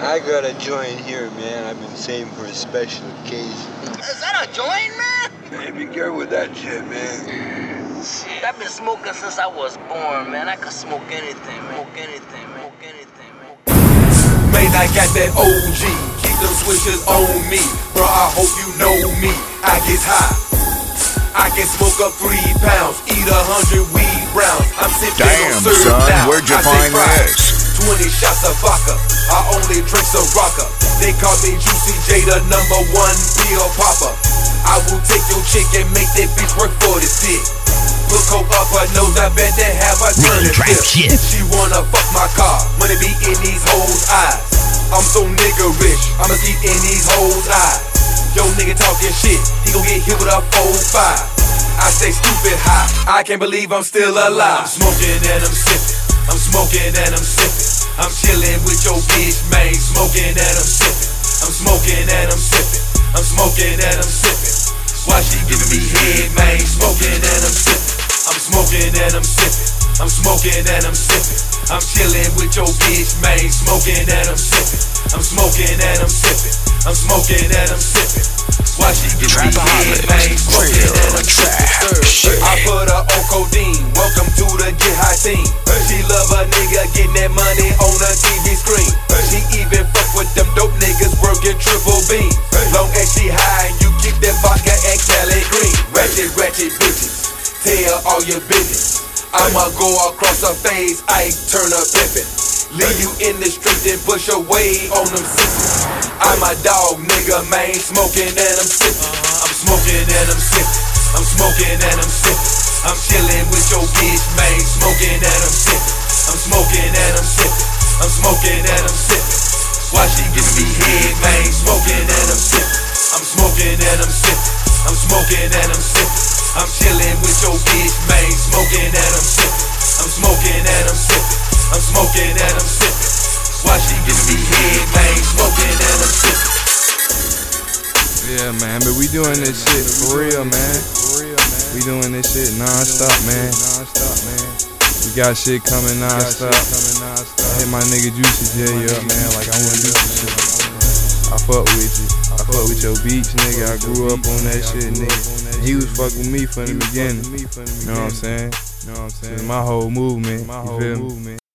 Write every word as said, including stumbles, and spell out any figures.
I got a joint here, man. I've been saving for a special occasion. Is that a joint, man? Hey, be careful with that shit, man. I've been smoking since I was born, man. I could smoke anything, man. Smoke anything, man. Smoke anything, man. Man, I got that O G. Keep them switches on me. Bro, I hope you know me. I get high. I can smoke up three pounds, eat a hundred weed rounds. I'm sipping Damn, on syrup son, now. where'd you I find this? Twenty shots of vodka. I only drink Ciroc. They call me Juicy J, the number one pill popper. I will take your chick and make that bitch work for this dick. Look coke up her nose, I bet they have a turn it dip. She wanna fuck my car, wanna be in these hoes' eyes. I'm so nigga rich, I'ma see in these hoes' eyes. Yo nigga talking shit, he gon' get hit with a four five. I stay stupid high, I can't believe I'm still alive. I'm smoking and I'm sipping, I'm smoking and I'm sipping. I'm chillin' with your bitch, man, smoking and I'm sipping. I'm smoking and I'm sipping, I'm smoking and I'm sipping. Why she giving me head, man, smoking and I'm sipping. I'm smoking and I'm sipping, I'm smoking and I'm sipping. I'm chillin' with your bitch, man, smoking and I'm sipping. I'm smoking and I'm sipping, I'm smoking and I'm sipping. Why she giving me head, man, smoking and I'm sipping. I put her on codeine, welcome to the get high team. She love a nigga getting that money on the T V screen. She even fuck with them dope niggas working triple beam. Long as she high and you keep that vodka and Cali green. Ratchet, ratchet bitches, tell all your business. I'ma go across her face, I turn up pimpin'. Leave you in the street and push away on them sisters. I'm a dog nigga, man, smoking and I'm sippin'. I'm smoking and I'm sippin'. I'm smoking and I'm sippin'. I'm chillin' with your bitch, man, smoking and I'm sippin'. I'm smoking and I'm sippin'. I'm smoking and I'm sippin'. Why she giving me head, man, smoking and I'm sippin'. I'm smoking and I'm sippin'. I'm smoking and I'm sippin'. I'm chillin' with your bitch, man, smoking and I'm sippin'. I'm smoking and I'm sippin'. I'm smoking and I'm sippin'. Why she giving me head, man, smoking and I'm sippin'. Yeah, man, but we doing this shit for real, man. We doing this shit non-stop, man. We got shit coming non-stop. I hit my nigga Juicy J up, man, like I wanna do some shit. I fuck with you. I fuck with your beats, nigga. I grew up on that shit, nigga. He was fucking with me from the beginning. You know what I'm saying? This is my whole movement. You feel me?